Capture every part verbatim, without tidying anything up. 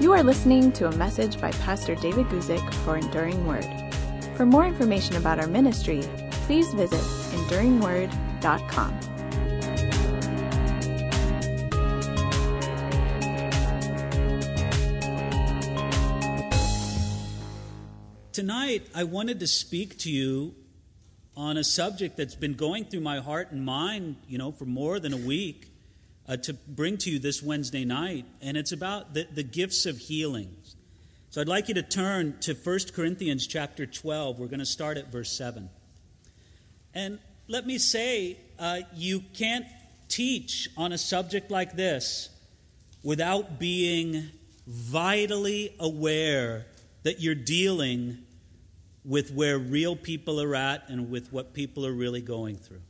You are listening to a message by Pastor David Guzik for Enduring Word. For more information about our ministry, please visit enduring word dot com. Tonight, I wanted to speak to you on a subject that's been going through my heart and mind, you know, for more than a week, uh, to bring to you this Wednesday night, and it's about the, the gifts of healing. So I'd like you to turn to First Corinthians chapter twelve. We're going to start at verse seven. And let me say, uh, you can't teach on a subject like this without being vitally aware that you're dealing with where real people are at and with what people are really going through.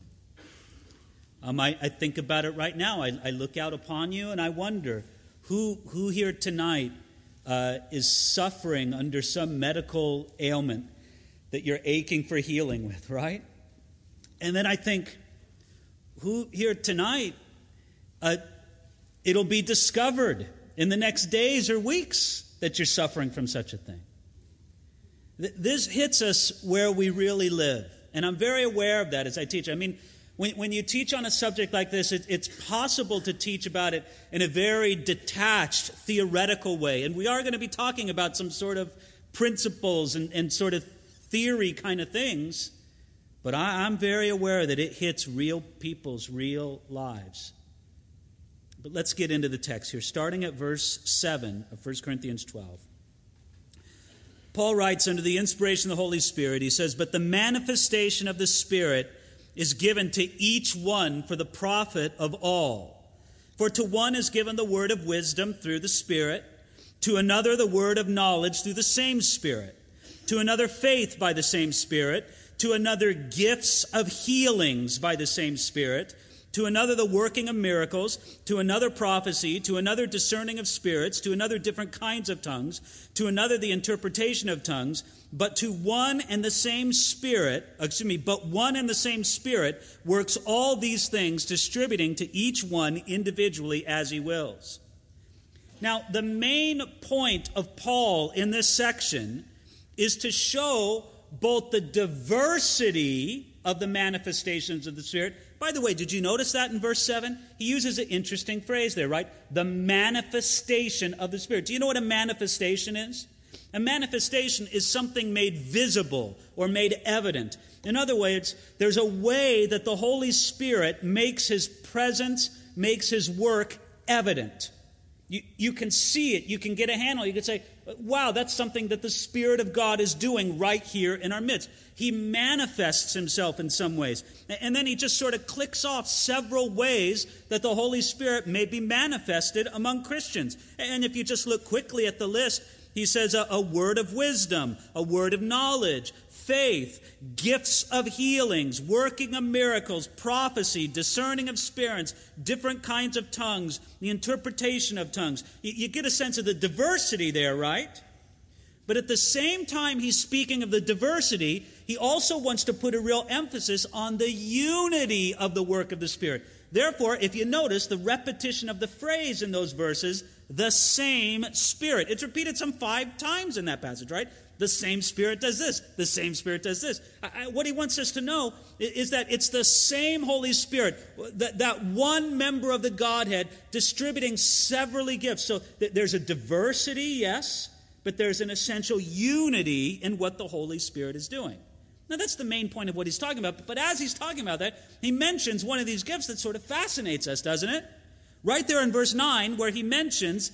Um, I, I think about it right now. I, I look out upon you and I wonder, who, who here tonight uh, is suffering under some medical ailment that you're aching for healing with, right? And then I think, who here tonight, uh, it'll be discovered in the next days or weeks that you're suffering from such a thing. This hits us where we really live. And I'm very aware of that as I teach. I mean, when, when you teach on a subject like this, it, it's possible to teach about it in a very detached, theoretical way. And we are going to be talking about some sort of principles and, and sort of theory kind of things. But I, I'm very aware that it hits real people's real lives. But let's get into the text here, starting at verse seven of First Corinthians twelve. Paul writes under the inspiration of the Holy Spirit, he says, "But the manifestation of the Spirit is given to each one for the profit of all. For to one is given the word of wisdom through the Spirit, to another the word of knowledge through the same Spirit, to another faith by the same Spirit, to another gifts of healings by the same Spirit, to another the working of miracles, to another prophecy, to another discerning of spirits, to another different kinds of tongues, to another the interpretation of tongues, but to one and the same Spirit, excuse me, but one and the same Spirit works all these things, distributing to each one individually as he wills." Now, the main point of Paul in this section is to show both the diversity of the manifestations of the Spirit. By the way, did you notice that in verse seven? He uses an interesting phrase there, right? The manifestation of the Spirit. Do you know what a manifestation is? A manifestation is something made visible or made evident. In other words, there's a way that the Holy Spirit makes His presence, makes His work evident. You, you can see it. You can get a handle. You can say, wow, that's something that the Spirit of God is doing right here in our midst. He manifests Himself in some ways. And then he just sort of clicks off several ways that the Holy Spirit may be manifested among Christians. And if you just look quickly at the list, he says a, a word of wisdom, a word of knowledge, faith, gifts of healings, working of miracles, prophecy, discerning of spirits, different kinds of tongues, the interpretation of tongues. You, you get a sense of the diversity there, right? But at the same time he's speaking of the diversity, he also wants to put a real emphasis on the unity of the work of the Spirit. Therefore, if you notice the repetition of the phrase in those verses, the same Spirit. It's repeated some five times in that passage, right? The same Spirit does this. The same Spirit does this. I, I, what he wants us to know is, is that it's the same Holy Spirit, that, that one member of the Godhead distributing severally gifts. So th- there's a diversity, yes, but there's an essential unity in what the Holy Spirit is doing. Now, that's the main point of what he's talking about. But as he's talking about that, he mentions one of these gifts that sort of fascinates us, doesn't it? Right there in verse nine, where he mentions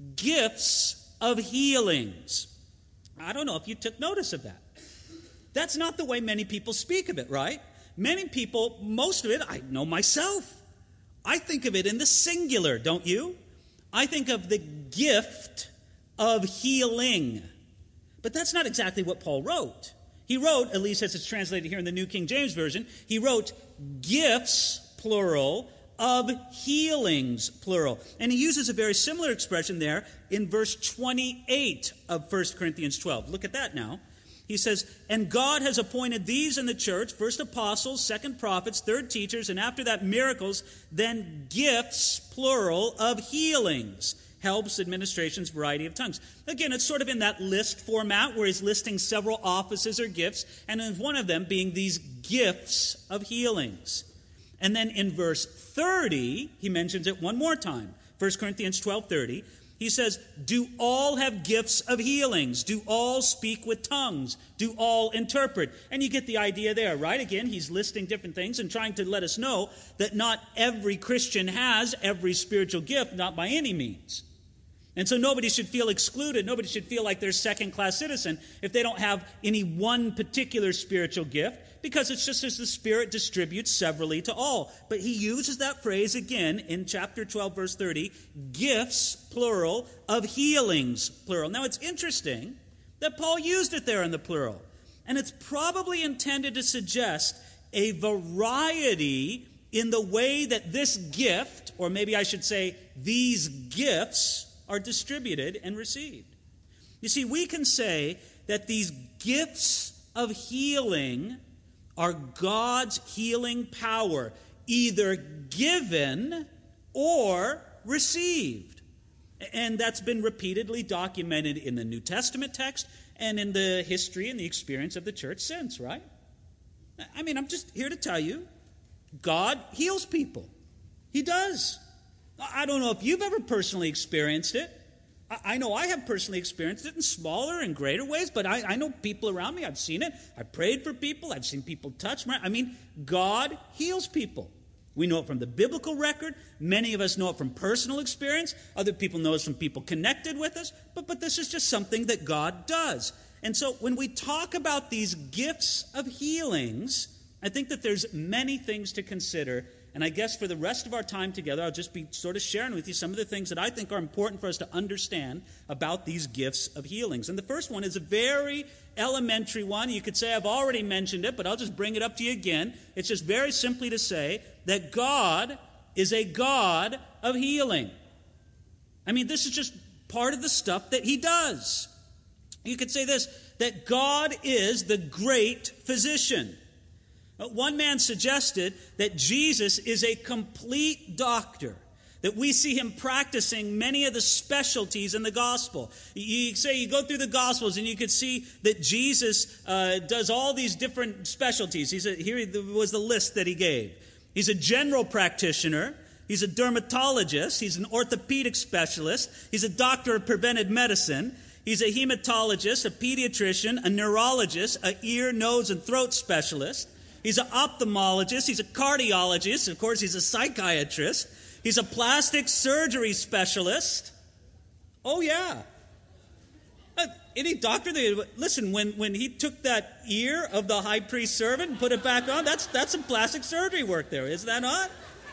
gifts of healings. I don't know if you took notice of that. That's not the way many people speak of it, right? Many people, most of it, I know myself, I think of it in the singular, don't you? I think of the gift of healing. But that's not exactly what Paul wrote. He wrote, at least as it's translated here in the New King James Version, he wrote gifts, plural, of healings, plural. And he uses a very similar expression there in verse twenty-eight of First Corinthians twelve. Look at that now. He says, "And God has appointed these in the church, first apostles, second prophets, third teachers, and after that miracles, then gifts, plural, of healings. helps, administrations, variety of tongues. Again, it's sort of in that list format where he's listing several offices or gifts, and in one of them being these gifts of healings. And then in verse thirty, he mentions it one more time. First Corinthians twelve thirty. He says, do all have gifts of healings? Do all speak with tongues? Do all interpret? And you get the idea there, right? Again, he's listing different things and trying to let us know that not every Christian has every spiritual gift, not by any means. And so nobody should feel excluded. Nobody should feel like they're second-class citizen if they don't have any one particular spiritual gift, because it's just as the Spirit distributes severally to all. But he uses that phrase again in chapter twelve, verse thirty, gifts, plural, of healings, plural. Now, it's interesting that Paul used it there in the plural. And it's probably intended to suggest a variety in the way that this gift, or maybe I should say these gifts, are distributed and received. You see, we can say that these gifts of healing are God's healing power, either given or received. And that's been repeatedly documented in the New Testament text and in the history and the experience of the church since, right? I mean, I'm just here to tell you, God heals people. He does. I don't know if you've ever personally experienced it. I know I have personally experienced it in smaller and greater ways, but I, I know people around me. I've seen it. I prayed for people. I've seen people touch. I mean, God heals people. We know it from the biblical record. Many of us know it from personal experience. Other people know it from people connected with us. But, but this is just something that God does. And so when we talk about these gifts of healings, I think that there's many things to consider. And I guess for the rest of our time together, I'll just be sort of sharing with you some of the things that I think are important for us to understand about these gifts of healings. And the first one is a very elementary one. You could say I've already mentioned it, but I'll just bring it up to you again. It's just very simply to say that God is a God of healing. I mean, this is just part of the stuff that he does. You could say this, that God is the great physician. One man suggested that Jesus is a complete doctor, that we see him practicing many of the specialties in the gospel. You say you go through the gospels and you could see that Jesus uh, does all these different specialties. He's a, here was the list that he gave. He's a general practitioner. He's a dermatologist. He's an orthopedic specialist. He's a doctor of preventive medicine. He's a hematologist, a pediatrician, a neurologist, an ear, nose, and throat specialist. He's an ophthalmologist. He's a cardiologist. Of course, he's a psychiatrist. He's a plastic surgery specialist. Oh, yeah. Uh, any doctor, they, listen, when, when he took that ear of the high priest servant and put it back on, that's, that's some plastic surgery work there, is that not?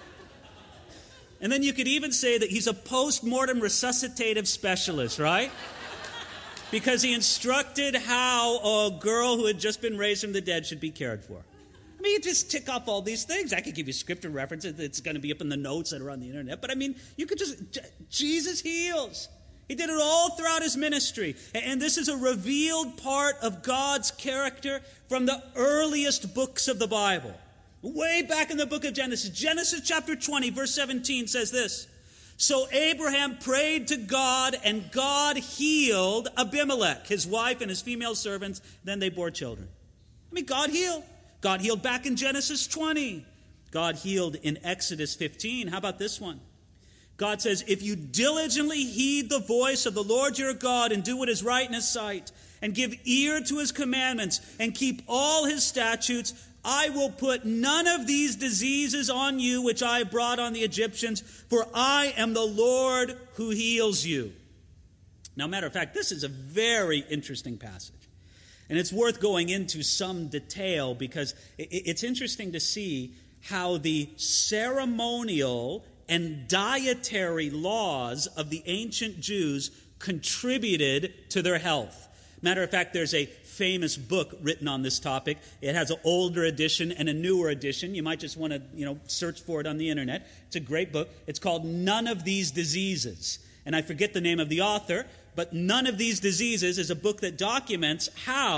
And then you could even say that he's a post-mortem resuscitative specialist, right? Because he instructed how a girl who had just been raised from the dead should be cared for. I mean, you just tick off all these things. I could give you scripture references. It's going to be up in the notes that are on the internet. But I mean, you could just, Jesus heals. He did it all throughout his ministry. And this is a revealed part of God's character from the earliest books of the Bible. Way back in the book of Genesis. Genesis chapter twenty, verse seventeen says this. So Abraham prayed to God, and God healed Abimelech, his wife, and his female servants. Then they bore children. I mean, God healed. God healed back in Genesis twenty. God healed in Exodus fifteen. How about this one? God says, if you diligently heed the voice of the Lord your God and do what is right in his sight, and give ear to his commandments, and keep all his statutes, I will put none of these diseases on you which I brought on the Egyptians, for I am the Lord who heals you. Now, matter of fact, this is a very interesting passage. And it's worth going into some detail because it's interesting to see how the ceremonial and dietary laws of the ancient Jews contributed to their health. Matter of fact, there's a famous book written on this topic. It has an older edition and a newer edition. You might just want to, you know, search for it on the internet. It's a great book. It's called None of These Diseases. And I forget the name of the author, but None of These Diseases is a book that documents how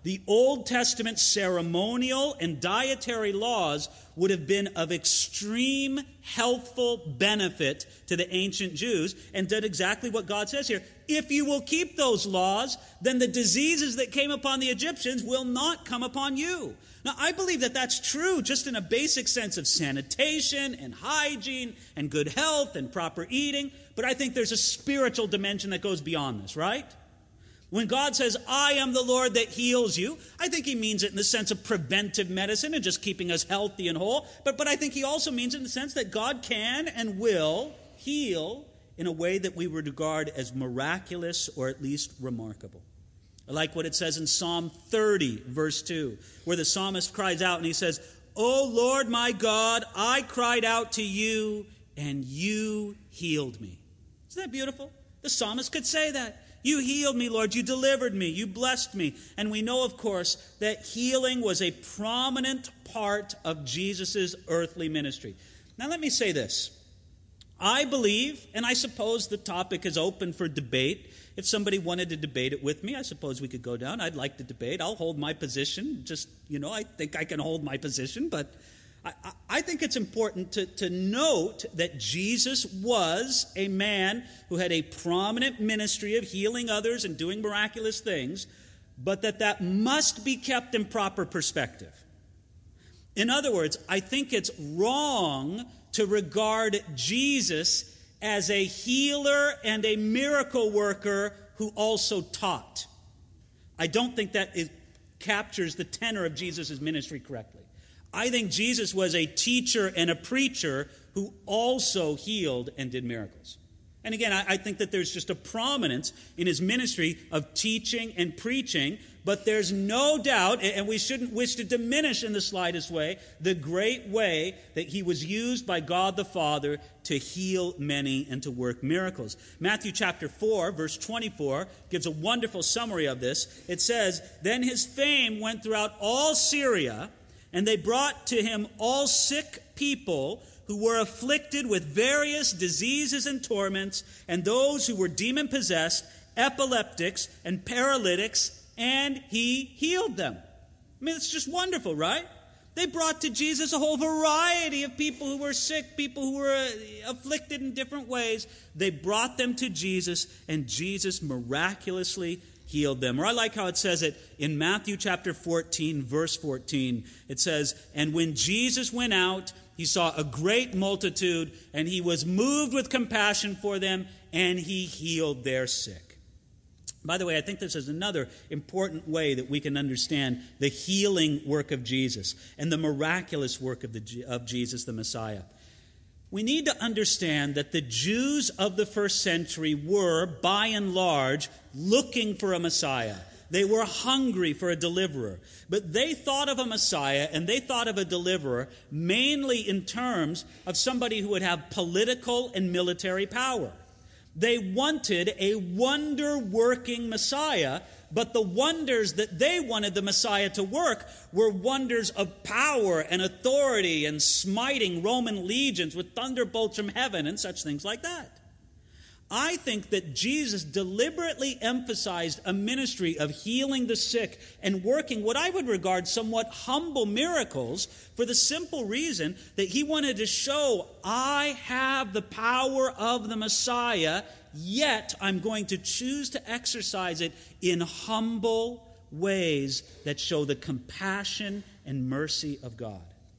the Old Testament ceremonial and dietary laws would have been of extreme healthful benefit to the ancient Jews, and did exactly what God says here. If you will keep those laws, then the diseases that came upon the Egyptians will not come upon you. Now, I believe that that's true just in a basic sense of sanitation and hygiene and good health and proper eating, but I think there's a spiritual dimension that goes beyond this, right? When God says, I am the Lord that heals you, I think he means it in the sense of preventive medicine and just keeping us healthy and whole. But, but I think he also means it in the sense that God can and will heal in a way that we would regard as miraculous or at least remarkable. I like what it says in Psalm thirty, verse two, where the psalmist cries out and he says, O Lord my God, I cried out to you and you healed me. Isn't that beautiful? The psalmist could say that. You healed me, Lord. You delivered me. You blessed me. And we know, of course, that healing was a prominent part of Jesus' earthly ministry. Now, let me say this. I believe, and I suppose the topic is open for debate. If somebody wanted to debate it with me, I suppose we could go down. I'd like to debate. I'll hold my position. Just, you know, I think I can hold my position, but I, I think it's important to, to note that Jesus was a man who had a prominent ministry of healing others and doing miraculous things, but that that must be kept in proper perspective. In other words, I think it's wrong to regard Jesus as a healer and a miracle worker who also taught. I don't think that it captures the tenor of Jesus' ministry correctly. I think Jesus was a teacher and a preacher who also healed and did miracles. And again, I, I think that there's just a prominence in his ministry of teaching and preaching, but there's no doubt, and we shouldn't wish to diminish in the slightest way, the great way that he was used by God the Father to heal many and to work miracles. Matthew chapter four, verse twenty-four, gives a wonderful summary of this. It says, Then his fame went throughout all Syria, and they brought to him all sick people who were afflicted with various diseases and torments, and those who were demon-possessed, epileptics, and paralytics, and he healed them. I mean, it's just wonderful, right? They brought to Jesus a whole variety of people who were sick, people who were afflicted in different ways. They brought them to Jesus, and Jesus miraculously healed them. Or I like how it says it in Matthew chapter fourteen, verse fourteen. It says, And when Jesus went out, he saw a great multitude, and he was moved with compassion for them, and he healed their sick. By the way, I think this is another important way that we can understand the healing work of Jesus and the miraculous work of, the, of Jesus, the Messiah. We need to understand that the Jews of the first century were, by and large, looking for a Messiah. They were hungry for a deliverer. But they thought of a Messiah and they thought of a deliverer mainly in terms of somebody who would have political and military power. They wanted a wonder-working Messiah, but the wonders that they wanted the Messiah to work were wonders of power and authority and smiting Roman legions with thunderbolts from heaven and such things like that. I think that Jesus deliberately emphasized a ministry of healing the sick and working what I would regard somewhat humble miracles for the simple reason that he wanted to show, I have the power of the Messiah, yet I'm going to choose to exercise it in humble ways that show the compassion and mercy of God.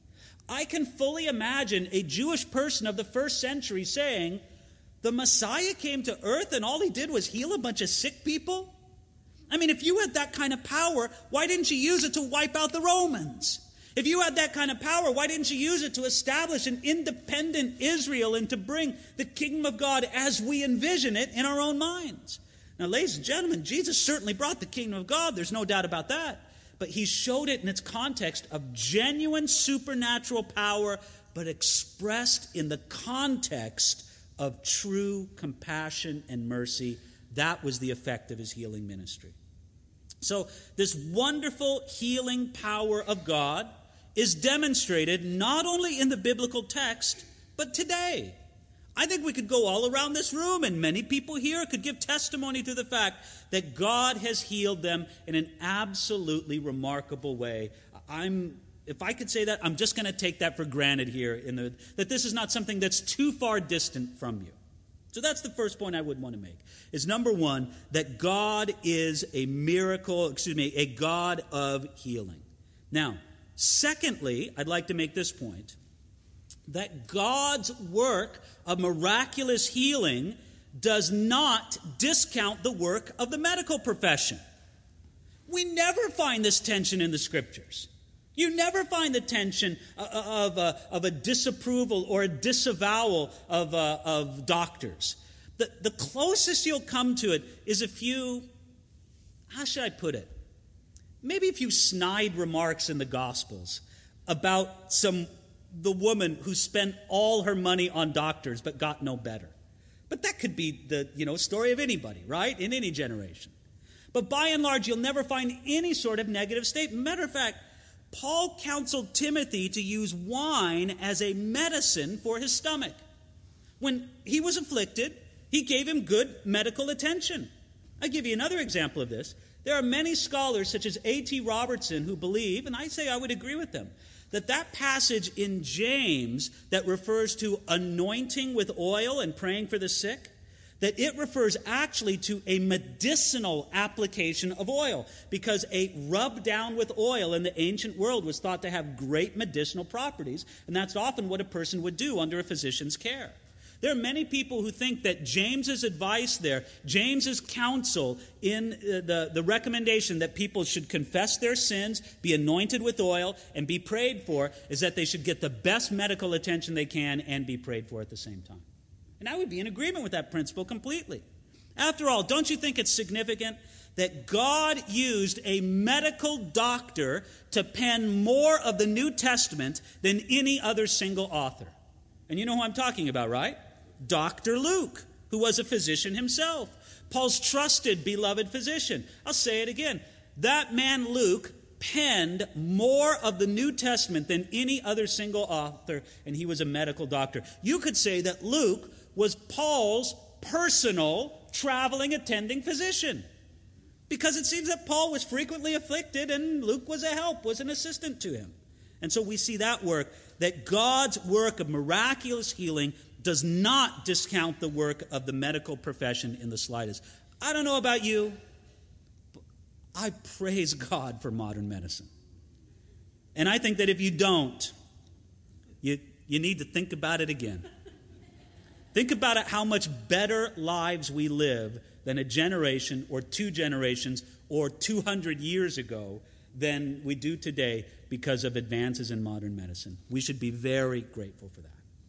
I can fully imagine a Jewish person of the first century saying, the Messiah came to earth and all he did was heal a bunch of sick people? I mean, if you had that kind of power, why didn't you use it to wipe out the Romans? If you had that kind of power, why didn't you use it to establish an independent Israel and to bring the kingdom of God as we envision it in our own minds? Now, ladies and gentlemen, Jesus certainly brought the kingdom of God. There's no doubt about that. But he showed it in its context of genuine supernatural power, but expressed in the context of true compassion and mercy. That was the effect of his healing ministry. So this wonderful healing power of God is demonstrated not only in the biblical text, but today. I think we could go all around this room, and many people here could give testimony to the fact that God has healed them in an absolutely remarkable way. I'm, if I could say that, I'm just going to take that for granted here, in the, that this is not something that's too far distant from you. So that's the first point I would want to make, is number one, that God is a miracle, excuse me, a God of healing. Now, secondly, I'd like to make this point, that God's work of miraculous healing does not discount the work of the medical profession. We never find this tension in the Scriptures. You never find the tension of a, of a disapproval or a disavowal of, uh, of doctors. The, the closest you'll come to it is a few, how should I put it? Maybe a few snide remarks in the Gospels about some the woman who spent all her money on doctors but got no better. But that could be the, you know, story of anybody, right? In any generation. But by and large, you'll never find any sort of negative statement. Matter of fact, Paul counseled Timothy to use wine as a medicine for his stomach. When he was afflicted, he gave him good medical attention. I'll give you another example of this. There are many scholars, such as A T Robertson, who believe, and I say I would agree with them, that that passage in James that refers to anointing with oil and praying for the sick, that it refers actually to a medicinal application of oil, because a rub down with oil in the ancient world was thought to have great medicinal properties, and that's often what a person would do under a physician's care. There are many people who think that James's advice there, James's counsel in the, the recommendation that people should confess their sins, be anointed with oil, and be prayed for, is that they should get the best medical attention they can and be prayed for at the same time. And I would be in agreement with that principle completely. After all, don't you think it's significant that God used a medical doctor to pen more of the New Testament than any other single author? And you know who I'm talking about, right? Doctor Luke, who was a physician himself. Paul's trusted, beloved physician. I'll say it again. That man Luke penned more of the New Testament than any other single author, and he was a medical doctor. You could say that Luke was Paul's personal traveling attending physician, because it seems that Paul was frequently afflicted and Luke was a help, was an assistant to him. And so we see that work, that God's work of miraculous healing does not discount the work of the medical profession in the slightest. I don't know about you, but I praise God for modern medicine. And I think that if you don't, you, you need to think about it again. Think about it, how much better lives we live than a generation or two generations or two hundred years ago than we do today because of advances in modern medicine. We should be very grateful for that.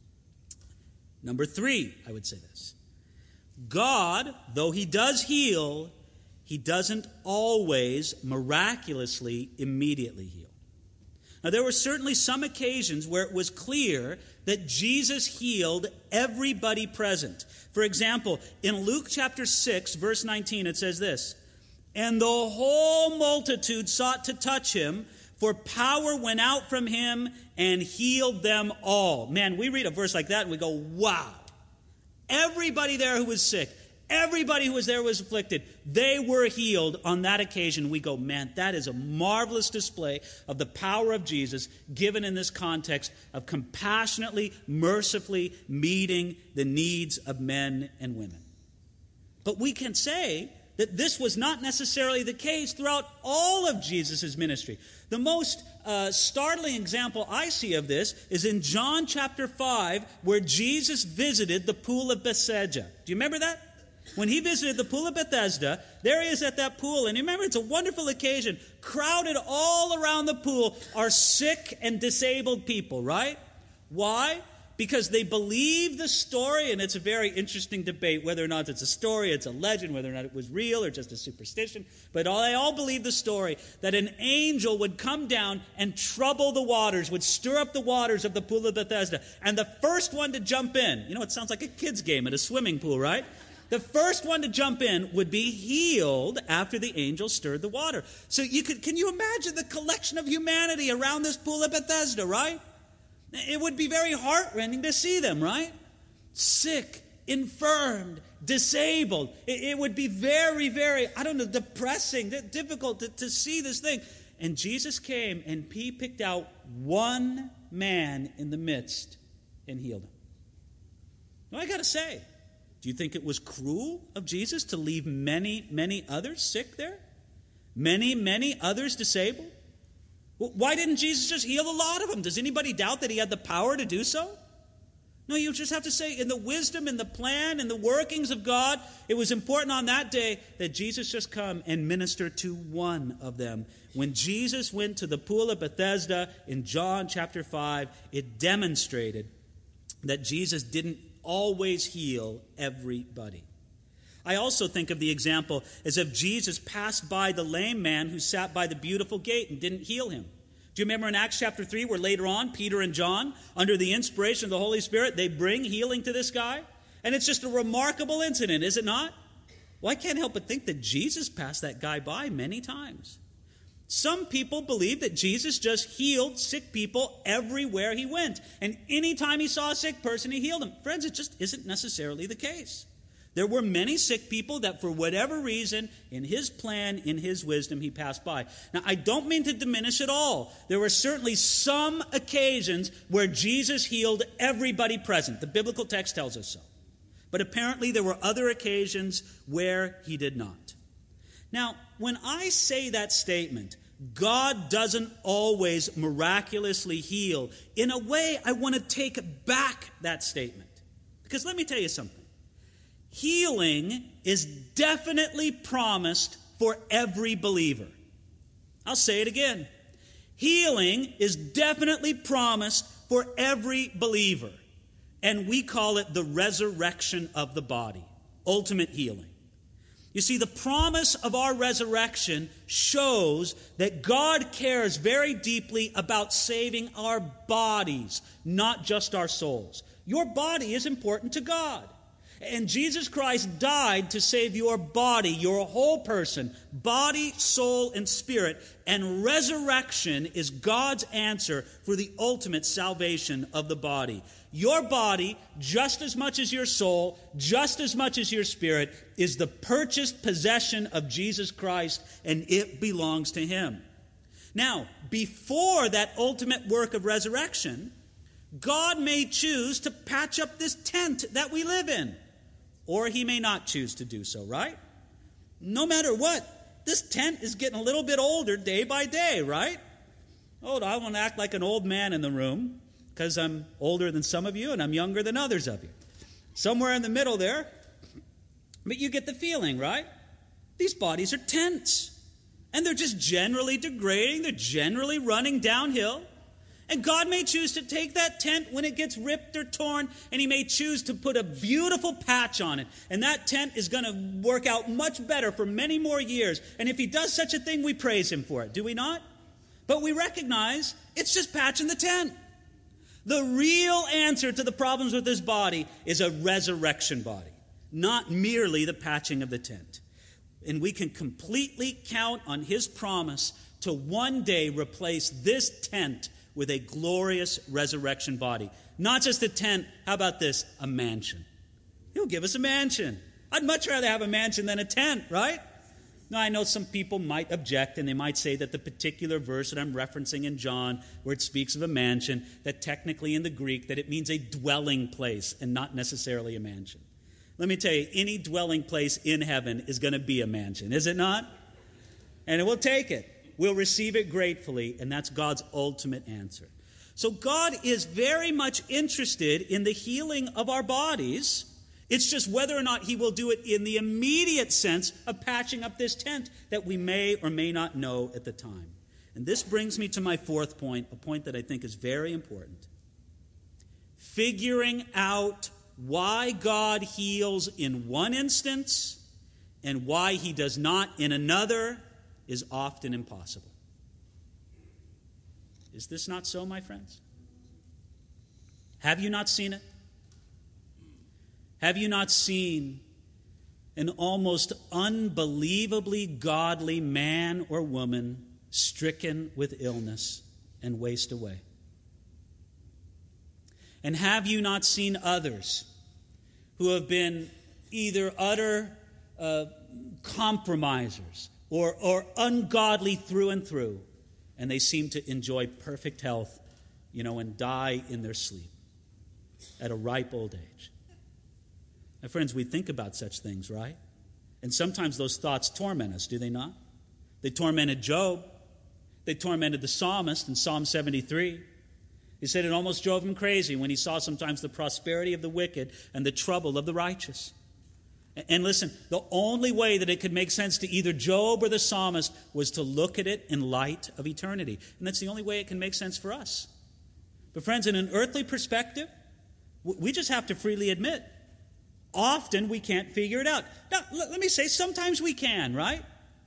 Number three, I would say this. God, though he does heal, he doesn't always miraculously immediately heal. Now, there were certainly some occasions where it was clear that Jesus healed everybody present. For example, in Luke chapter six, verse nineteen, it says this, "And the whole multitude sought to touch him, for power went out from him and healed them all." Man, we read a verse like that and we go, wow. Everybody there who was sick, everybody who was there was afflicted, they were healed on that occasion. We go, man, that is a marvelous display of the power of Jesus given in this context of compassionately, mercifully meeting the needs of men and women. But we can say that this was not necessarily the case throughout all of Jesus' ministry. The most uh, startling example I see of this is in John chapter five, where Jesus visited the pool of Bethesda. Do you remember that? When he visited the pool of Bethesda, there he is at that pool, and remember, it's a wonderful occasion. Crowded all around the pool are sick and disabled people, right? Why? Because they believe the story, and it's a very interesting debate whether or not it's a story, it's a legend, whether or not it was real or just a superstition. But all, they all believe the story that an angel would come down and trouble the waters, would stir up the waters of the pool of Bethesda. And the first one to jump in, you know, it sounds like a kid's game at a swimming pool, right? The first one to jump in would be healed after the angel stirred the water. So you could, can you imagine the collection of humanity around this pool of Bethesda, right? It would be very heartrending to see them, right? sick, infirmed, disabled. It, it would be very, very, I don't know, depressing, difficult to, to see this thing. And Jesus came and he picked out one man in the midst and healed him. Now I got to say, do you think it was cruel of Jesus to leave many, many others sick there? Many, many others disabled? Well, why didn't Jesus just heal a lot of them? Does anybody doubt that he had the power to do so? No, you just have to say, in the wisdom, in the plan, in the workings of God, it was important on that day that Jesus just come and minister to one of them. When Jesus went to the pool of Bethesda in John chapter five, it demonstrated that Jesus didn't always heal everybody. I also think of the example as if Jesus passed by the lame man who sat by the beautiful gate and didn't heal him. Do you remember in Acts chapter three where later on Peter and John, under the inspiration of the Holy Spirit, they bring healing to this guy? And it's just a remarkable incident, is it not? Well, I can't help but think that Jesus passed that guy by many times. Some people believe that Jesus just healed sick people everywhere he went. And anytime he saw a sick person, he healed them. Friends, it just isn't necessarily the case. There were many sick people that for whatever reason, in his plan, in his wisdom, he passed by. Now, I don't mean to diminish at all. There were certainly some occasions where Jesus healed everybody present. The biblical text tells us so. But apparently there were other occasions where he did not. Now, when I say that statement, God doesn't always miraculously heal, in a way I want to take back that statement. Because let me tell you something. Healing is definitely promised for every believer. I'll say it again. Healing is definitely promised for every believer. And we call it the resurrection of the body, ultimate healing. You see, the promise of our resurrection shows that God cares very deeply about saving our bodies, not just our souls. Your body is important to God. And Jesus Christ died to save your body, your whole person, body, soul, and spirit. And resurrection is God's answer for the ultimate salvation of the body. Your body, just as much as your soul, just as much as your spirit, is the purchased possession of Jesus Christ, and it belongs to him. Now, before that ultimate work of resurrection, God may choose to patch up this tent that we live in. Or he may not choose to do so, right? No matter what, this tent is getting a little bit older day by day, right? Oh, I want to act like an old man in the room because I'm older than some of you and I'm younger than others of you. Somewhere in the middle there. But you get the feeling, right? These bodies are tents. And they're just generally degrading. They're generally running downhill. And God may choose to take that tent when it gets ripped or torn, and he may choose to put a beautiful patch on it. And that tent is going to work out much better for many more years. And if he does such a thing, we praise him for it, do we not? But we recognize it's just patching the tent. The real answer to the problems with this body is a resurrection body, not merely the patching of the tent. And we can completely count on his promise to one day replace this tent with a glorious resurrection body. Not just a tent, how about this? A mansion. He'll give us a mansion. I'd much rather have a mansion than a tent, right? Now, I know some people might object, and they might say that the particular verse that I'm referencing in John, where it speaks of a mansion, that technically in the Greek, that it means a dwelling place and not necessarily a mansion. Let me tell you, any dwelling place in heaven is going to be a mansion, is it not? And it will take it. We'll receive it gratefully, and that's God's ultimate answer. So God is very much interested in the healing of our bodies. It's just whether or not he will do it in the immediate sense of patching up this tent that we may or may not know at the time. And this brings me to my fourth point, a point that I think is very important. Figuring out why God heals in one instance and why he does not in another is often impossible. Is this not so, my friends? Have you not seen it? Have you not seen an almost unbelievably godly man or woman stricken with illness and waste away? And have you not seen others who have been either utter uh, compromisers or, or ungodly through and through, and they seem to enjoy perfect health, you know, and die in their sleep at a ripe old age. Now, friends, we think about such things, right? And sometimes those thoughts torment us, do they not? They tormented Job. They tormented the psalmist in Psalm seventy-three. He said it almost drove him crazy when he saw sometimes the prosperity of the wicked and the trouble of the righteous. And listen, the only way that it could make sense to either Job or the psalmist was to look at it in light of eternity. And that's the only way it can make sense for us. But friends, in an earthly perspective, we just have to freely admit, often we can't figure it out. Now, let me say, sometimes we can, right?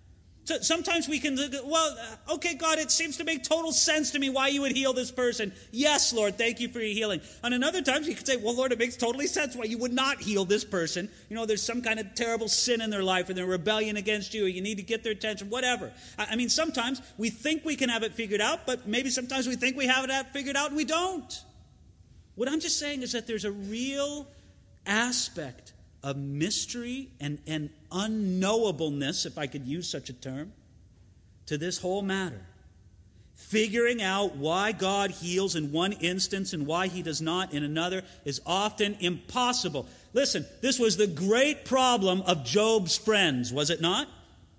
So sometimes we can, well, okay, God, it seems to make total sense to me why you would heal this person. Yes, Lord, thank you for your healing. And in other times you could say, well, Lord, it makes totally sense why you would not heal this person. You know, there's some kind of terrible sin in their life, or they're rebellion against you, or you need to get their attention, whatever. I mean, sometimes we think we can have it figured out, but maybe sometimes we think we have it figured out and we don't. What I'm just saying is that there's a real aspect of mystery and, and unknowableness, if I could use such a term, to this whole matter. Figuring out why God heals in one instance and why he does not in another is often impossible. Listen, this was the great problem of Job's friends, was it not?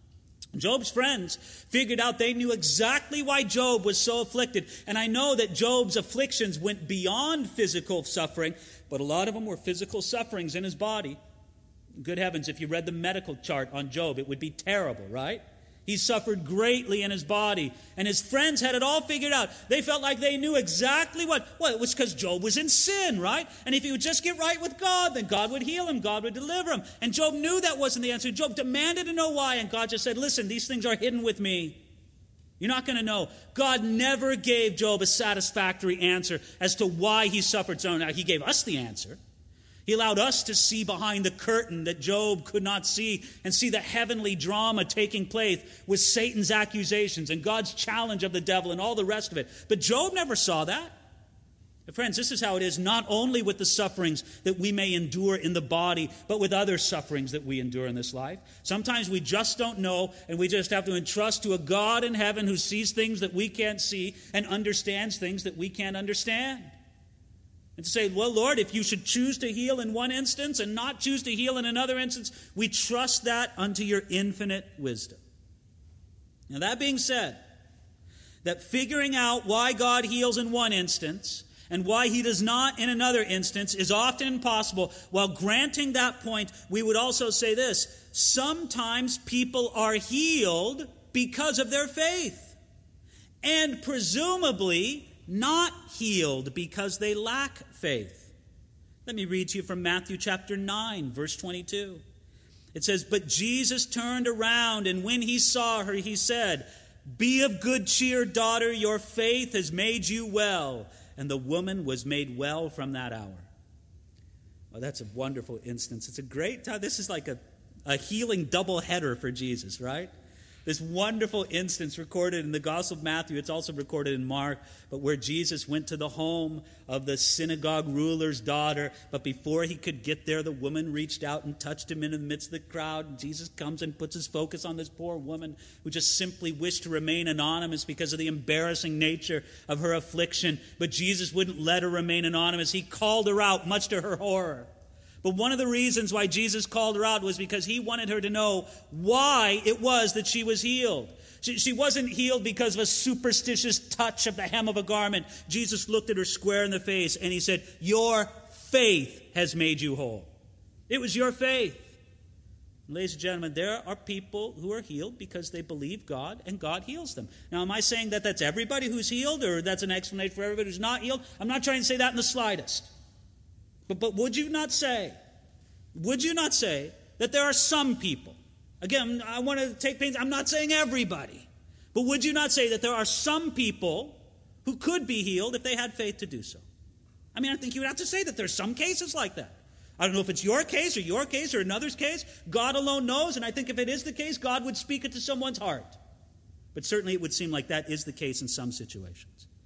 Job's friends figured out they knew exactly why Job was so afflicted. And I know that Job's afflictions went beyond physical suffering, but a lot of them were physical sufferings in his body. Good heavens, if you read the medical chart on Job, it would be terrible, right? He suffered greatly in his body, and his friends had it all figured out. They felt like they knew exactly what. Well, it was because Job was in sin, right? And if he would just get right with God, then God would heal him, God would deliver him. And Job knew that wasn't the answer. Job demanded to know why, and God just said, listen, these things are hidden with me. You're not going to know. God never gave Job a satisfactory answer as to why he suffered so. Now, he gave us the answer. He allowed us to see behind the curtain that Job could not see and see the heavenly drama taking place with Satan's accusations and God's challenge of the devil and all the rest of it. But Job never saw that. But friends, this is how it is not only with the sufferings that we may endure in the body, but with other sufferings that we endure in this life. Sometimes we just don't know, and we just have to entrust to a God in heaven who sees things that we can't see and understands things that we can't understand. And to say, well, Lord, if you should choose to heal in one instance and not choose to heal in another instance, we trust that unto your infinite wisdom. Now, that being said, that figuring out why God heals in one instance and why he does not in another instance is often impossible, while granting that point, we would also say this: sometimes people are healed because of their faith, and presumably not healed because they lack faith. Let me read to you from Matthew chapter nine, verse twenty-two. It says, "But Jesus turned around, and when he saw her, he said, 'Be of good cheer, daughter, your faith has made you well.' And the woman was made well from that hour." Well, that's a wonderful instance. It's a great time. This is like a, a healing double header for Jesus, right? This wonderful instance recorded in the Gospel of Matthew. It's also recorded in Mark, but where Jesus went to the home of the synagogue ruler's daughter. But before he could get there, the woman reached out and touched him in the midst of the crowd. And Jesus comes and puts his focus on this poor woman who just simply wished to remain anonymous because of the embarrassing nature of her affliction. But Jesus wouldn't let her remain anonymous. He called her out, much to her horror. But one of the reasons why Jesus called her out was because he wanted her to know why it was that she was healed. She, she wasn't healed because of a superstitious touch of the hem of a garment. Jesus looked at her square in the face and he said, "Your faith has made you whole." It was your faith. Ladies and gentlemen, there are people who are healed because they believe God and God heals them. Now, am I saying that that's everybody who's healed, or that's an explanation for everybody who's not healed? I'm not trying to say that in the slightest. But, but would you not say, would you not say that there are some people, again, I want to take pains, I'm not saying everybody, but would you not say that there are some people who could be healed if they had faith to do so? I mean, I think you would have to say that there's some cases like that. I don't know if it's your case or your case or another's case. God alone knows, and I think if it is the case, God would speak it to someone's heart. But certainly it would seem like that is the case in some situations.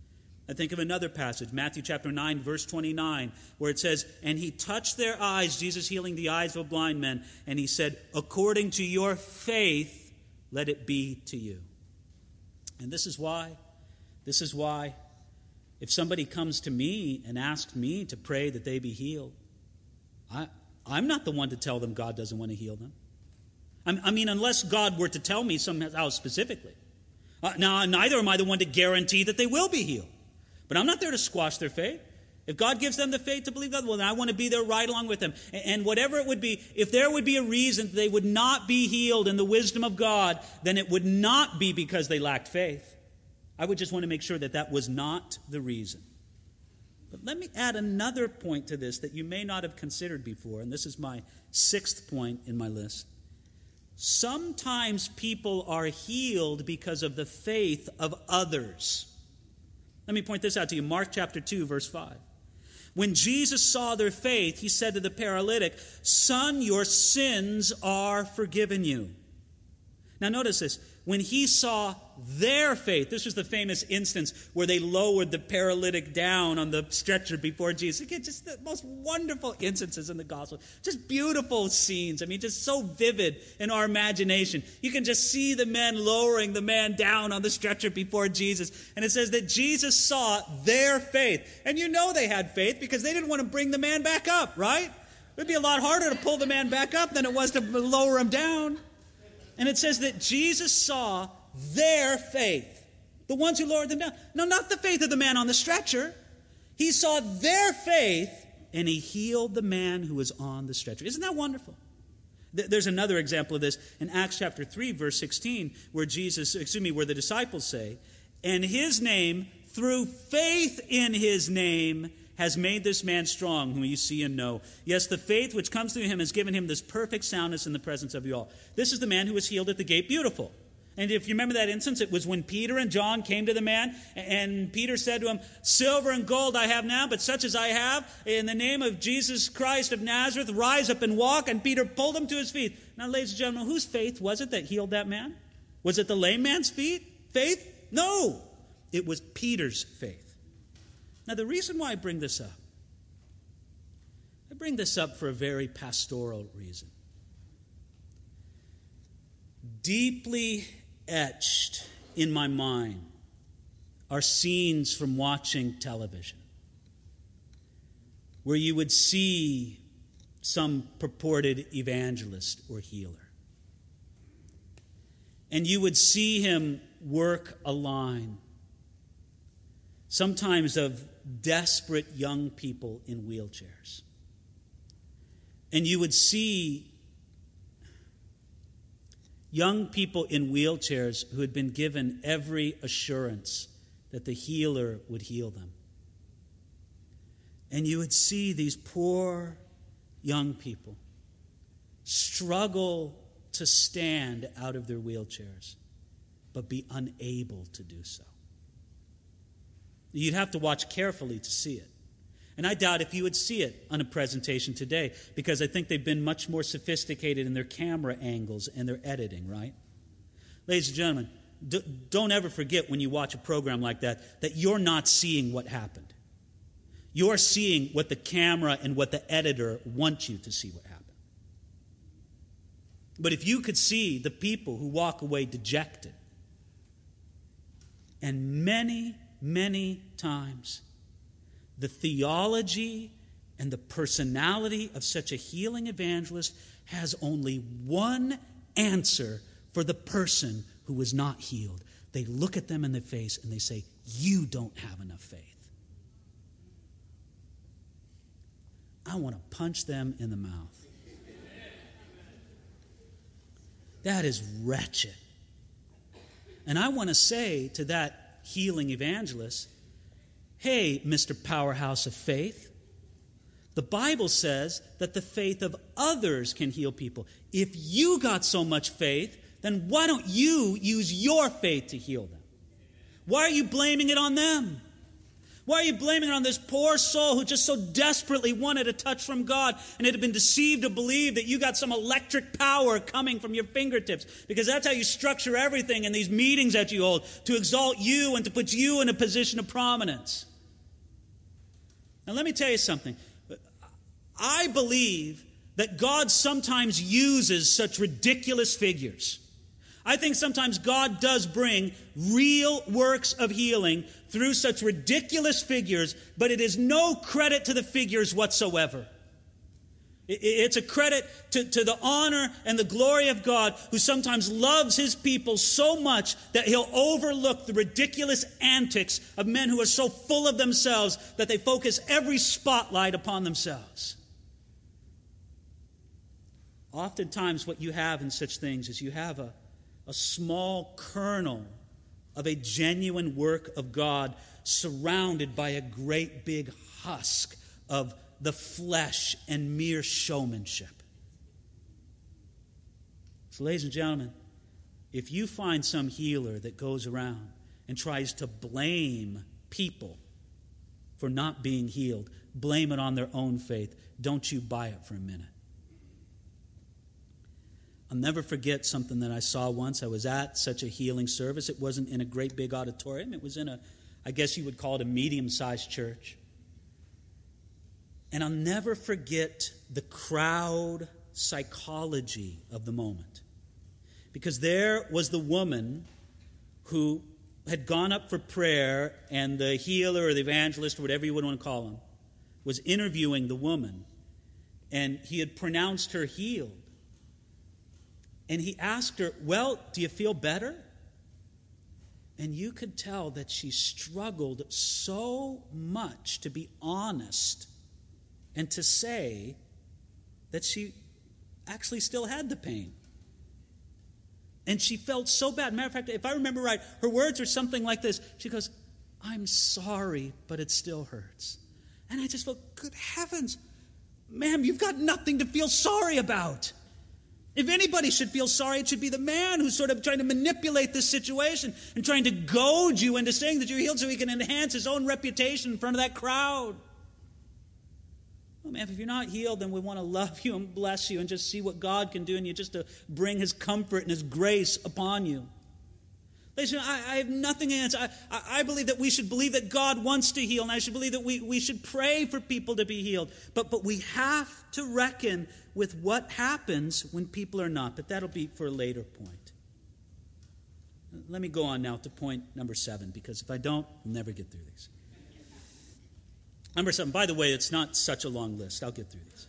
I think of another passage, Matthew chapter nine, verse twenty-nine, where it says, and he touched their eyes, Jesus healing the eyes of a blind man, and he said, according to your faith, let it be to you. And this is why, this is why, if somebody comes to me and asks me to pray that they be healed, I, I'm not the one to tell them God doesn't want to heal them. I, I mean, unless God were to tell me somehow specifically. Uh, now, neither am I the one to guarantee that they will be healed. But I'm not there to squash their faith. If God gives them the faith to believe God, well, then I want to be there right along with them. And, and whatever it would be, if there would be a reason they would not be healed in the wisdom of God, then it would not be because they lacked faith. I would just want to make sure that that was not the reason. But let me add another point to this that you may not have considered before, and this is my sixth point in my list. Sometimes people are healed because of the faith of others. Let me point this out to you. Mark chapter two, verse five. When Jesus saw their faith, he said to the paralytic, son, your sins are forgiven you. Now notice this. When he saw their faith, this was the famous instance where they lowered the paralytic down on the stretcher before Jesus. Again, just the most wonderful instances in the gospel. Just beautiful scenes. I mean, just so vivid in our imagination. You can just see the men lowering the man down on the stretcher before Jesus. And it says that Jesus saw their faith. And you know they had faith because they didn't want to bring the man back up, right? It would be a lot harder to pull the man back up than it was to lower him down. And it says that Jesus saw their faith. The ones who lowered them down. No, not the faith of the man on the stretcher. He saw their faith and he healed the man who was on the stretcher. Isn't that wonderful? There's another example of this in Acts chapter three, verse sixteen, where Jesus, excuse me, where the disciples say, and his name, through faith in his name, has made this man strong, whom you see and know. Yes, the faith which comes through him has given him this perfect soundness in the presence of you all. This is the man who was healed at the gate beautiful. And if you remember that instance, it was when Peter and John came to the man, and Peter said to him, silver and gold I have now, but such as I have, in the name of Jesus Christ of Nazareth, rise up and walk. And Peter pulled him to his feet. Now, ladies and gentlemen, whose faith was it that healed that man? Was it the lame man's feet? Faith? No. It was Peter's faith. Now, the reason why I bring this up, I bring this up for a very pastoral reason. Deeply etched in my mind are scenes from watching television where you would see some purported evangelist or healer. And you would see him work a line, sometimes of desperate young people in wheelchairs. And you would see young people in wheelchairs who had been given every assurance that the healer would heal them. And you would see these poor young people struggle to stand out of their wheelchairs, but be unable to do so. You'd have to watch carefully to see it. And I doubt if you would see it on a presentation today, because I think they've been much more sophisticated in their camera angles and their editing, right? Ladies and gentlemen, d- don't ever forget when you watch a program like that, that you're not seeing what happened. You're seeing what the camera and what the editor want you to see what happened. But if you could see the people who walk away dejected, and many, many times, the theology and the personality of such a healing evangelist has only one answer for the person who is not healed. They look at them in the face and they say, you don't have enough faith. I want to punch them in the mouth. That is wretched. And I want to say to that healing evangelist, hey, Mister Powerhouse of Faith, the Bible says that the faith of others can heal people. If you got so much faith, then why don't you use your faith to heal them? Why are you blaming it on them? Why Why are you blaming it on this poor soul who just so desperately wanted a touch from God and had been deceived to believe that you got some electric power coming from your fingertips? Because that's how you structure everything in these meetings that you hold, to exalt you and to put you in a position of prominence. Now let me tell you something. I believe that God sometimes uses such ridiculous figures. I think sometimes God does bring real works of healing through such ridiculous figures, but it is no credit to the figures whatsoever. It's a credit to, to the honor and the glory of God, who sometimes loves his people so much that he'll overlook the ridiculous antics of men who are so full of themselves that they focus every spotlight upon themselves. Oftentimes what you have in such things is you have a, a small kernel of a genuine work of God surrounded by a great big husk of the flesh and mere showmanship. So, ladies and gentlemen, if you find some healer that goes around and tries to blame people for not being healed, blame it on their own faith, don't you buy it for a minute. I'll never forget something that I saw once. I was at such a healing service. It wasn't in a great big auditorium. It was in a, I guess you would call it a medium-sized church. And I'll never forget the crowd psychology of the moment. Because there was the woman who had gone up for prayer, and the healer or the evangelist or whatever you would want to call him was interviewing the woman. And he had pronounced her healed. And he asked her, well, do you feel better? And you could tell that she struggled so much to be honest and to say that she actually still had the pain. And she felt so bad. Matter of fact, if I remember right, her words are something like this. She goes, I'm sorry, but it still hurts. And I just felt, good heavens, ma'am, you've got nothing to feel sorry about. If anybody should feel sorry, it should be the man who's sort of trying to manipulate this situation and trying to goad you into saying that you're healed so he can enhance his own reputation in front of that crowd. Well, man, if you're not healed, then we want to love you and bless you and just see what God can do in you, just to bring his comfort and his grace upon you. Listen, I, I have nothing against. I, I believe that we should believe that God wants to heal, and I should believe that we, we should pray for people to be healed. But, but we have to reckon with what happens when people are not. But that'll be for a later point. Let me go on now to point number seven, because if I don't, we'll never get through these. Number seven, by the way, it's not such a long list. I'll get through these.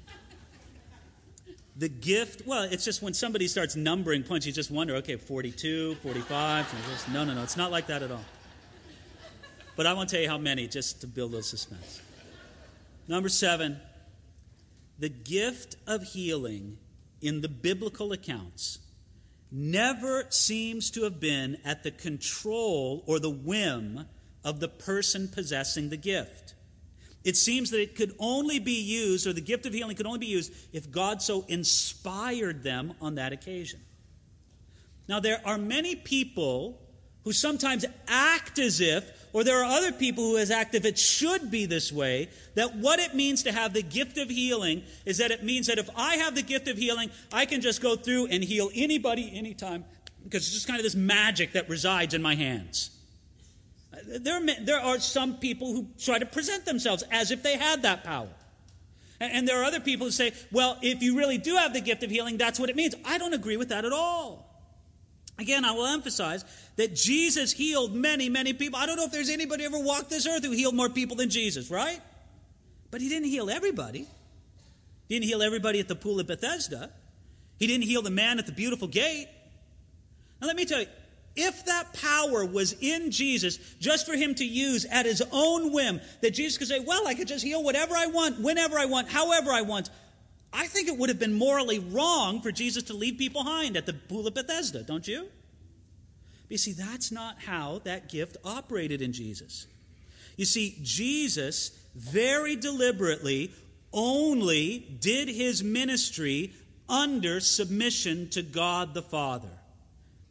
The gift, well, it's just when somebody starts numbering points, you just wonder, okay, forty-two, forty-five. No, no, no, it's not like that at all. But I won't tell you how many, just to build a little suspense. Number seven, the gift of healing in the biblical accounts never seems to have been at the control or the whim of the person possessing the gift. It seems that it could only be used, or the gift of healing could only be used, if God so inspired them on that occasion. Now, there are many people who sometimes act as if, or there are other people who act as if it should be this way, that what it means to have the gift of healing is that it means that if I have the gift of healing, I can just go through and heal anybody, anytime, because it's just kind of this magic that resides in my hands. There are, there are some people who try to present themselves as if they had that power. And, and there are other people who say, well, if you really do have the gift of healing, that's what it means. I don't agree with that at all. Again, I will emphasize that Jesus healed many, many people. I don't know if there's anybody ever walked this earth who healed more people than Jesus, right? But he didn't heal everybody. He didn't heal everybody at the pool of Bethesda. He didn't heal the man at the beautiful gate. Now let me tell you, if that power was in Jesus just for him to use at his own whim, that Jesus could say, well, I could just heal whatever I want, whenever I want, however I want, I think it would have been morally wrong for Jesus to leave people behind at the pool of Bethesda, don't you? But you see, that's not how that gift operated in Jesus. You see, Jesus very deliberately only did his ministry under submission to God the Father.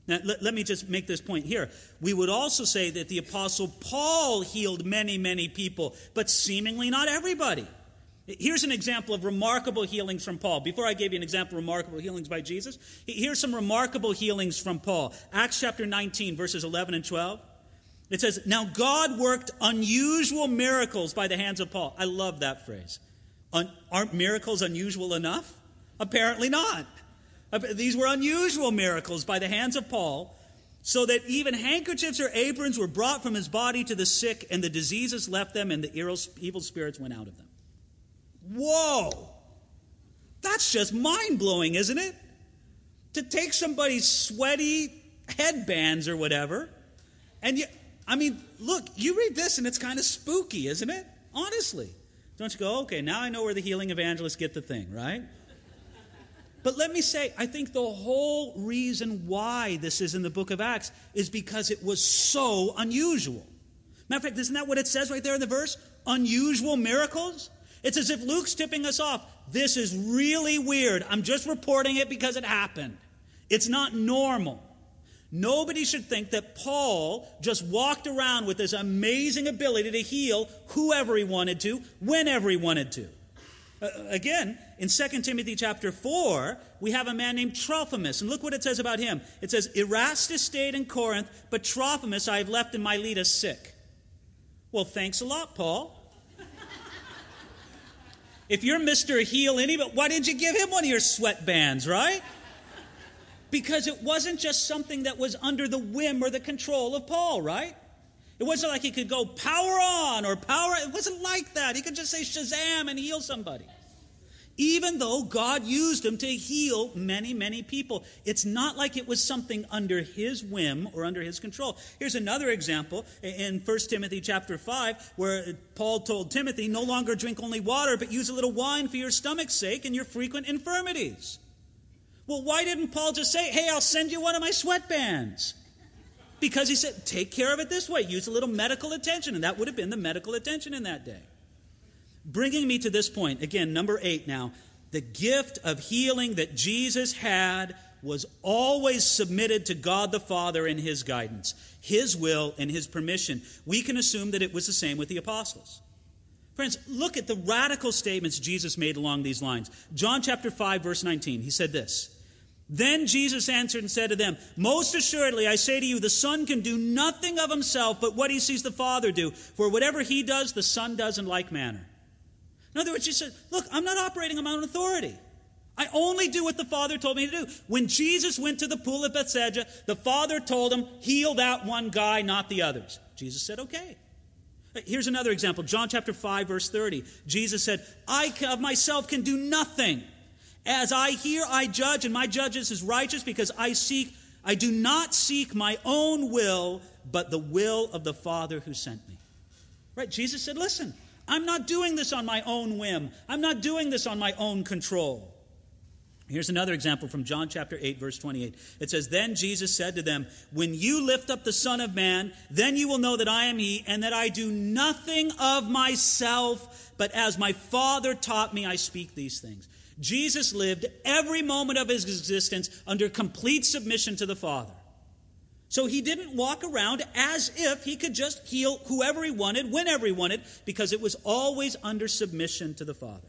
Now, let, let me just make this point here. We would also say that the Apostle Paul healed many, many people, but seemingly not everybody. Here's an example of remarkable healings from Paul. Before I gave you an example of remarkable healings by Jesus, here's some remarkable healings from Paul. Acts chapter nineteen, verses eleven and twelve. It says, "Now God worked unusual miracles by the hands of Paul." I love that phrase. Un- aren't miracles unusual enough? Apparently not. These were unusual miracles by the hands of Paul, so that even handkerchiefs or aprons were brought from his body to the sick, and the diseases left them, and the evil spirits went out of them. Whoa! That's just mind-blowing, isn't it? To take somebody's sweaty headbands or whatever, and you, I mean, look, you read this and it's kind of spooky, isn't it? Honestly. Don't you go, okay, now I know where the healing evangelists get the thing, right? But let me say, I think the whole reason why this is in the book of Acts is because it was so unusual. Matter of fact, isn't that what it says right there in the verse? Unusual miracles? It's as if Luke's tipping us off. This is really weird. I'm just reporting it because it happened. It's not normal. Nobody should think that Paul just walked around with this amazing ability to heal whoever he wanted to, whenever he wanted to. Uh, again, in Second Timothy chapter four, we have a man named Trophimus. And look what it says about him. It says, "Erastus stayed in Corinth, but Trophimus I have left in Miletus sick." Well, thanks a lot, Paul. If you're Mister Heal Anybody, why didn't you give him one of your sweatbands, right? Because it wasn't just something that was under the whim or the control of Paul, right? It wasn't like he could go power on or power. It wasn't like that. He could just say Shazam and heal somebody. Even though God used him to heal many, many people. It's not like it was something under his whim or under his control. Here's another example in First Timothy chapter five, where Paul told Timothy, "No longer drink only water, but use a little wine for your stomach's sake and your frequent infirmities." Well, why didn't Paul just say, "Hey, I'll send you one of my sweatbands"? Because he said, take care of it this way. Use a little medical attention. And that would have been the medical attention in that day. Bringing me to this point, again, number eight now. The gift of healing that Jesus had was always submitted to God the Father in his guidance, his will and his permission. We can assume that it was the same with the apostles. Friends, look at the radical statements Jesus made along these lines. John chapter five, verse nineteen, he said this. "Then Jesus answered and said to them, 'Most assuredly, I say to you, the Son can do nothing of himself but what he sees the Father do. For whatever he does, the Son does in like manner.'" In other words, he said, look, I'm not operating on my own authority. I only do what the Father told me to do. When Jesus went to the pool of Bethesda, the Father told him, heal that one guy, not the others. Jesus said, okay. Here's another example. John chapter five, verse thirty. Jesus said, "I of myself can do nothing. As I hear, I judge, and my judgment is righteous because I seek, I do not seek my own will, but the will of the Father who sent me." Right? Jesus said, listen, I'm not doing this on my own whim. I'm not doing this on my own control. Here's another example from John chapter eight, verse twenty-eight. It says, "Then Jesus said to them, 'When you lift up the Son of Man, then you will know that I am he, and that I do nothing of myself, but as my Father taught me, I speak these things.'" Jesus lived every moment of his existence under complete submission to the Father. So he didn't walk around as if he could just heal whoever he wanted, whenever he wanted, because it was always under submission to the Father.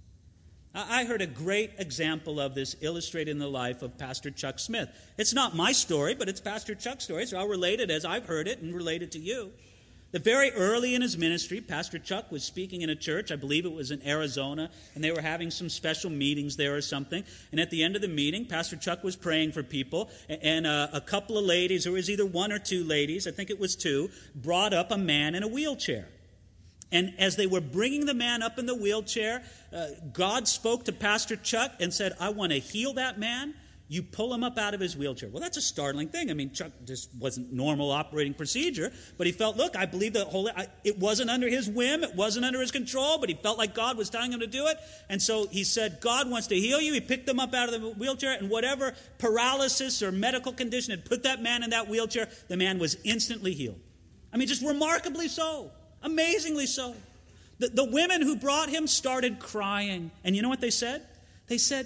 I heard a great example of this illustrated in the life of Pastor Chuck Smith. It's not my story, but it's Pastor Chuck's story, so I'll relate it as I've heard it and relate it to you. The very early in his ministry, Pastor Chuck was speaking in a church, I believe it was in Arizona, and they were having some special meetings there or something. And at the end of the meeting, Pastor Chuck was praying for people, and a, a couple of ladies, or it was either one or two ladies, I think it was two, brought up a man in a wheelchair. And as they were bringing the man up in the wheelchair, uh, God spoke to Pastor Chuck and said, "I want to heal that man. You pull him up out of his wheelchair." Well, that's a startling thing. I mean, Chuck just wasn't normal operating procedure, but he felt, look, I believe that whole, I, it wasn't under his whim, it wasn't under his control, but he felt like God was telling him to do it. And so he said, God wants to heal you. He picked him up out of the wheelchair, and whatever paralysis or medical condition had put that man in that wheelchair, the man was instantly healed. I mean, just remarkably so. Amazingly so. The, the women who brought him started crying. And you know what they said? They said,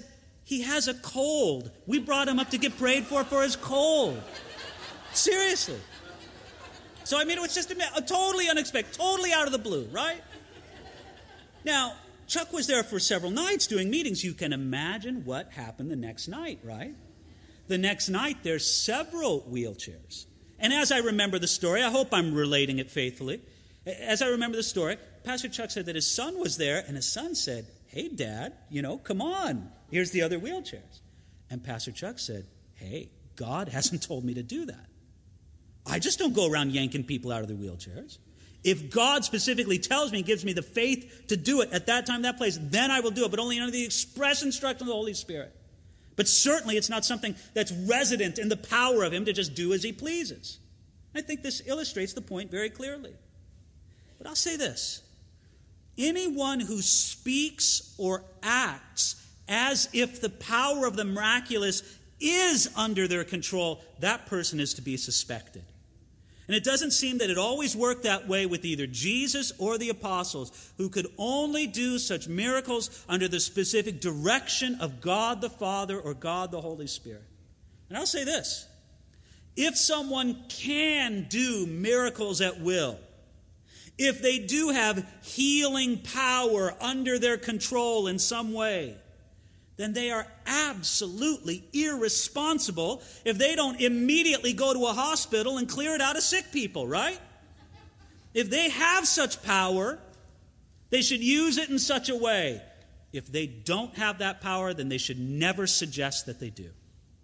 He has a cold. We brought him up to get prayed for for his cold. Seriously. So, I mean, it was just a, a totally unexpected, totally out of the blue, right? Now, Chuck was there for several nights doing meetings. You can imagine what happened the next night, right? The next night, there's several wheelchairs. And as I remember the story, I hope I'm relating it faithfully. As I remember the story, Pastor Chuck said that his son was there, and his son said, hey, Dad, you know, come on. Here's the other wheelchairs. And Pastor Chuck said, hey, God hasn't told me to do that. I just don't go around yanking people out of their wheelchairs. If God specifically tells me, gives me the faith to do it at that time, that place, then I will do it, but only under the express instruction of the Holy Spirit. But certainly it's not something that's resident in the power of him to just do as he pleases. I think this illustrates the point very clearly. But I'll say this. Anyone who speaks or acts as if the power of the miraculous is under their control, that person is to be suspected. And it doesn't seem that it always worked that way with either Jesus or the apostles, who could only do such miracles under the specific direction of God the Father or God the Holy Spirit. And I'll say this. If someone can do miracles at will, if they do have healing power under their control in some way, then they are absolutely irresponsible if they don't immediately go to a hospital and clear it out of sick people, right? If they have such power, they should use it in such a way. If they don't have that power, then they should never suggest that they do.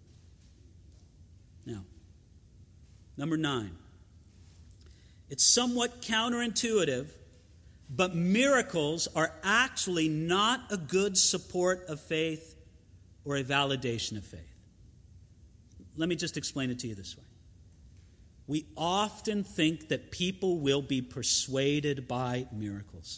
Now, number nine. It's somewhat counterintuitive, but miracles are actually not a good support of faith or a validation of faith. Let me just explain it to you this way. We often think that people will be persuaded by miracles.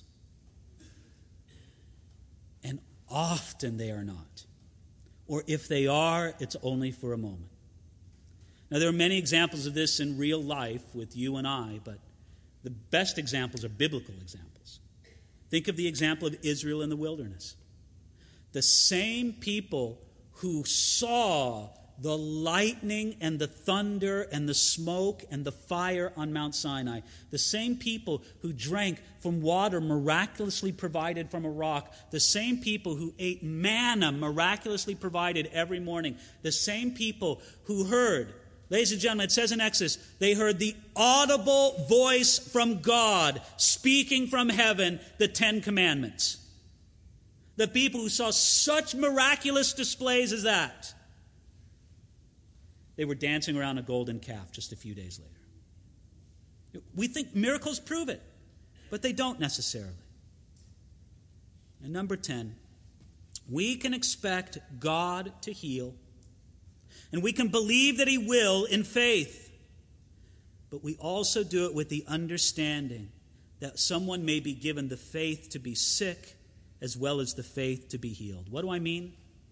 And often they are not. Or if they are, it's only for a moment. Now, there are many examples of this in real life with you and I, but the best examples are biblical examples. Think of the example of Israel in the wilderness. The same people who saw the lightning and the thunder and the smoke and the fire on Mount Sinai, the same people who drank from water miraculously provided from a rock, the same people who ate manna miraculously provided every morning, the same people who heard, ladies and gentlemen, it says in Exodus, they heard the audible voice from God speaking from heaven the Ten Commandments. The people who saw such miraculous displays as that, they were dancing around a golden calf just a few days later. We think miracles prove it, but they don't necessarily. And number ten, we can expect God to heal, and we can believe that He will in faith. But we also do it with the understanding that someone may be given the faith to be sick as well as the faith to be healed. What do I mean?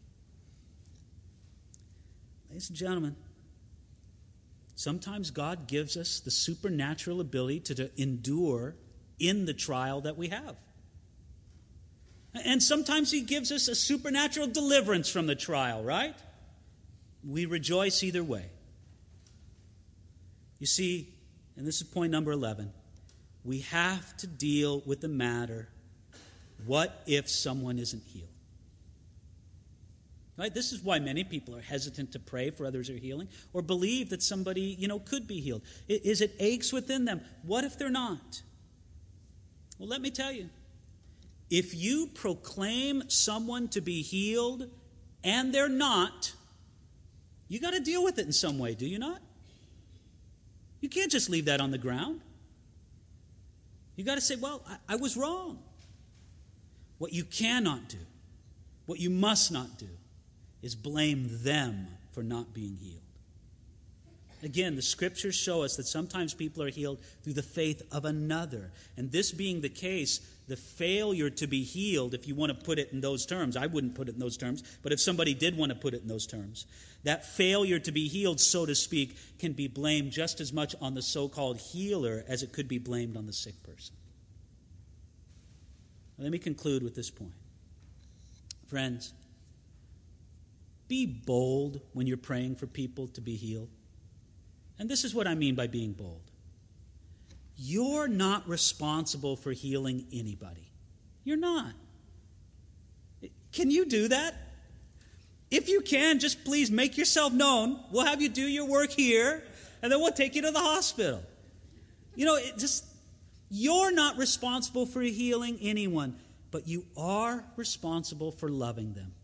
Ladies and gentlemen, sometimes God gives us the supernatural ability to, to endure in the trial that we have. And sometimes He gives us a supernatural deliverance from the trial, right? We rejoice either way. You see, and this is point number eleven, we have to deal with the matter, what if someone isn't healed? Right? This is why many people are hesitant to pray for others who are healing or believe that somebody, you know, could be healed. Is it aches within them? What if they're not? Well, let me tell you. If you proclaim someone to be healed and they're not, you got to deal with it in some way, do you not? You can't just leave that on the ground. You got to say, well, I, I was wrong. What you cannot do, what you must not do, is blame them for not being healed. Again, the scriptures show us that sometimes people are healed through the faith of another. And this being the case, the failure to be healed, if you want to put it in those terms, I wouldn't put it in those terms, but if somebody did want to put it in those terms, that failure to be healed, so to speak, can be blamed just as much on the so-called healer as it could be blamed on the sick person. Let me conclude with this point. Friends, be bold when you're praying for people to be healed. And this is what I mean by being bold. You're not responsible for healing anybody. You're not. Can you do that? If you can, just please make yourself known. We'll have you do your work here, and then we'll take you to the hospital. You know, it just you're not responsible for healing anyone, but you are responsible for loving them.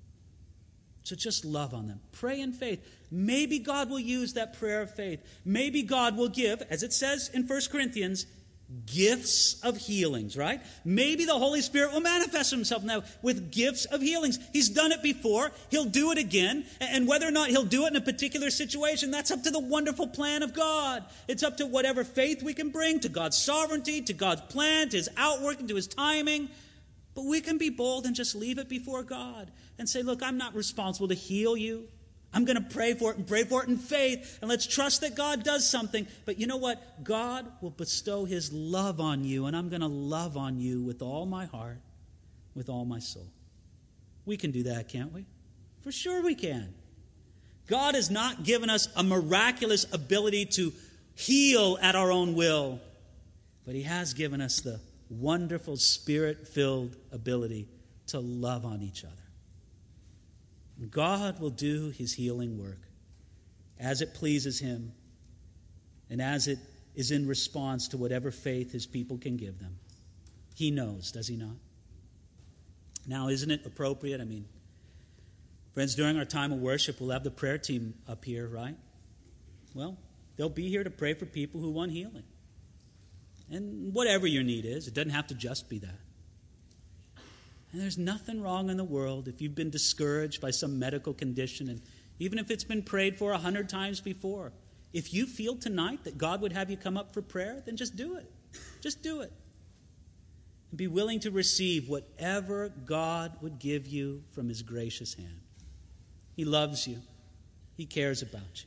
So just love on them. Pray in faith. Maybe God will use that prayer of faith. Maybe God will give, as it says in First Corinthians, gifts of healings, right? Maybe the Holy Spirit will manifest himself now with gifts of healings. He's done it before. He'll do it again. And whether or not he'll do it in a particular situation, that's up to the wonderful plan of God. It's up to whatever faith we can bring to God's sovereignty, to God's plan, to his outworking, to his timing. But we can be bold and just leave it before God and say, look, I'm not responsible to heal you. I'm going to pray for it and pray for it in faith. And let's trust that God does something. But you know what? God will bestow his love on you. And I'm going to love on you with all my heart, with all my soul. We can do that, can't we? For sure we can. God has not given us a miraculous ability to heal at our own will. But he has given us the wonderful Spirit-filled ability to love on each other. God will do his healing work as it pleases him and as it is in response to whatever faith his people can give them. He knows, does he not? Now, isn't it appropriate? I mean, friends, during our time of worship, we'll have the prayer team up here, right? Well, they'll be here to pray for people who want healing. And whatever your need is, it doesn't have to just be that. And there's nothing wrong in the world if you've been discouraged by some medical condition, and even if it's been prayed for a hundred times before. If you feel tonight that God would have you come up for prayer, then just do it. Just do it. And be willing to receive whatever God would give you from his gracious hand. He loves you. He cares about you.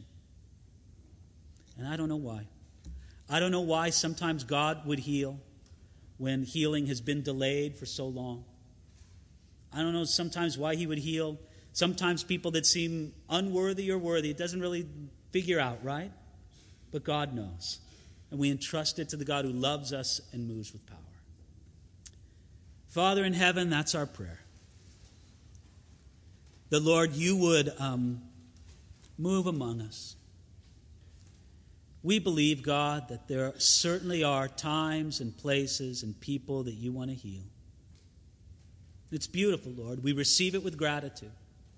And I don't know why. I don't know why sometimes God would heal when healing has been delayed for so long. I don't know sometimes why he would heal. Sometimes people that seem unworthy or worthy, it doesn't really figure out, right? But God knows. And we entrust it to the God who loves us and moves with power. Father in heaven, that's our prayer. The Lord, you would um, move among us. We believe, God, that there certainly are times and places and people that you want to heal. It's beautiful, Lord. We receive it with gratitude.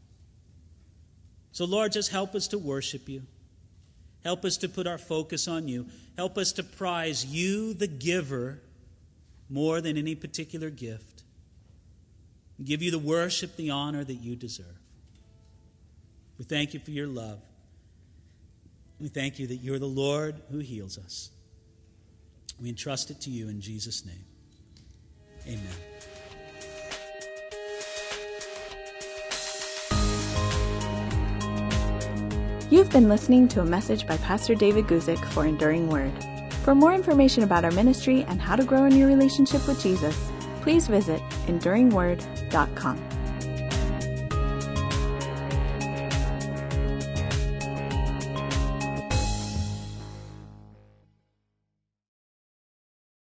So, Lord, just help us to worship you. Help us to put our focus on you. Help us to prize you, the giver, more than any particular gift. Give you the worship, the honor that you deserve. We thank you for your love. We thank you that you're the Lord who heals us. We entrust it to you in Jesus' name. Amen. You've been listening to a message by Pastor David Guzik for Enduring Word. For more information about our ministry and how to grow in your relationship with Jesus, please visit enduring word dot com.